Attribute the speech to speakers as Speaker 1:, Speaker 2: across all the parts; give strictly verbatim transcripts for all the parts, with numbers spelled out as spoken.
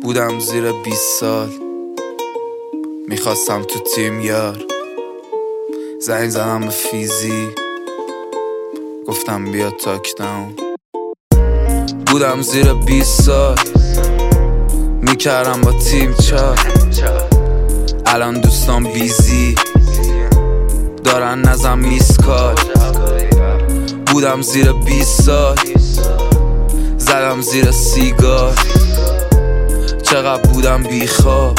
Speaker 1: بودم زیر بیست سال، میخواستم تو تیم یار. زنگ زدم به فیزی، گفتم بیا تاک داون. بودم زیر بیست سال، میکردم با تیم چار. الان دوستان بیزی دارن نزم میسکال. بودم زیر بیست سال، زدم زیر سیگار. چقدر بودم بیخواب،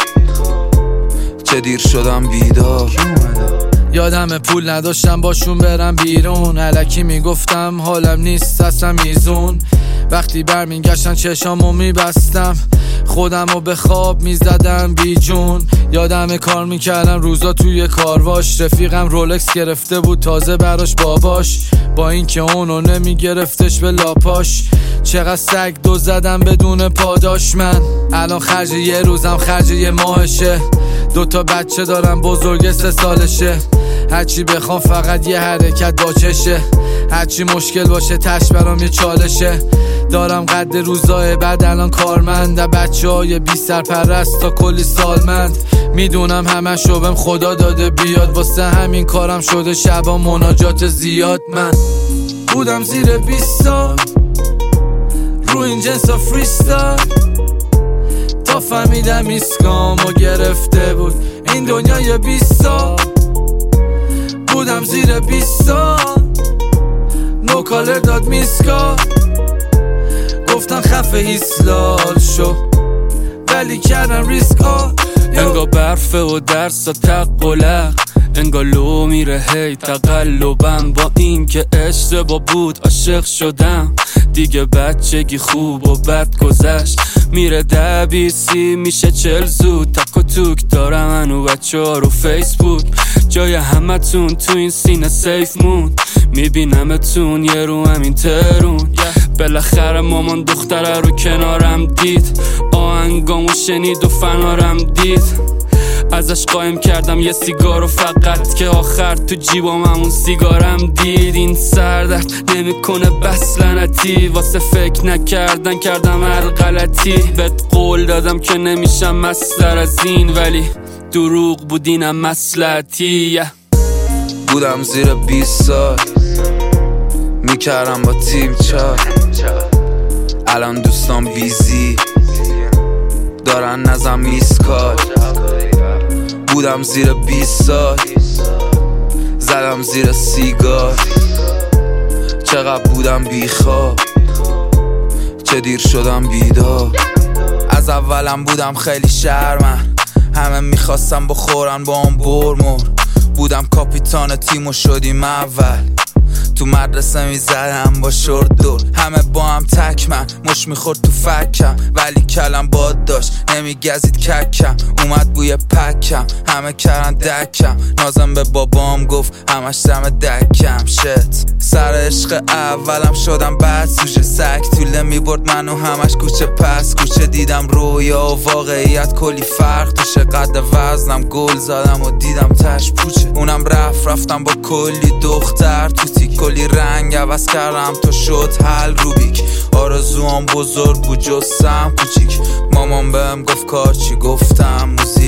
Speaker 1: چه دیر شدم بیدار.
Speaker 2: یادم پول نداشتم باشون برم بیرون، الکی میگفتم حالم نیست اصلا میزون. وقتی برمیگشتن چشامو میبستم، خودمو به خواب میزدم بی جون. یادم کار میکردم روزا توی کارواش، رفیقم رولکس گرفته بود تازه براش باباش، با اینکه اونو نمیگرفتش به لاپاش. چقدر سگ دو زدم بدون پاداش. من الان خرج یه روزم خرج یه ماهشه، دوتا بچه دارم بزرگ سه سالشه. هرچی بخوام فقط یه حرکت با چشه، هرچی مشکل باشه تش برام یه چالشه. دارم قد روزای بعد الان کارمند، بچه های بی سرپرست تا کلی سالمند. میدونم همه شبم خدا داده بیاد، واسه همین کارم شده شبا مناجات زیاد. من بودم زیر بیست سال، رو این جنسا فریستایل، تا فهمیدم ایسکامو گرفته بود این دنیای بیست سال. بودم زیر بیست سال، نو کالر داد میسکال. گفتن خفه ایسلال شو ولی کردن ریسک ها.
Speaker 3: انگا برفه و درس و تقلق، انگا لو میره هی تقلبم. با این که اشتباه بود عاشق شدم، دیگه بچگی خوب و بد گذشت. میره دبیسی میشه چل زود، تک و توک دارم انو بچه ها رو فیسبوک. جای همه تون تو این سینه سیف مون، میبینمتون یه رو همین ترون. بالاخره مامان دختره رو کنارم دید، آهنگامو شنید و فنارم دید. ازش قایم کردم یه سیگارو فقط، که آخر تو جیبام همون سیگارم دید. این سردرد نمیکنه بس لعنتی، واسه فکر نکردن کردم هر غلطی. بهت قول دادم که نمیشم مستر از این، ولی دروغ بود اینم مصلحتی.
Speaker 1: بودم زیر بیست سال، میکردم با تیم چار. الان دوستان بیزی دارن نزم میسکال. بودم زیر بیست سال، زدم زیر سیگار. چقدر بودم بیخواب، چه دیر شدم بیدار. از اولم بودم خیلی شرمن، همه میخواستم بخورن با اون برمور. بودم کاپیتان تیم و شدیم اول، تو مدرسه میزدم با شورت دور. همه با هم تکمن، مش میخورد تو فکم، ولی کلم باد داشت نمیگزید ککم. اومد بوی پکم، همه کردن دکم. نازم به بابام گفت همش دم دکم. شت سر عشق اولم شدم بعد سوشه، سگ طوله میبرد منو همش کوچه پس کوچه. دیدم رویا و واقعیت کلی فرق توشه، قد وزنم گل زدم و دیدم تش پوچه. اونم رفت رفتم با کلی دختر تو تیک، کلی رنگ عوض کردم تا شد حل روبیک. آرزوام بزرگ بود جستم کوچیک، مامان بهم گفت کار چی، گفتم موزیک.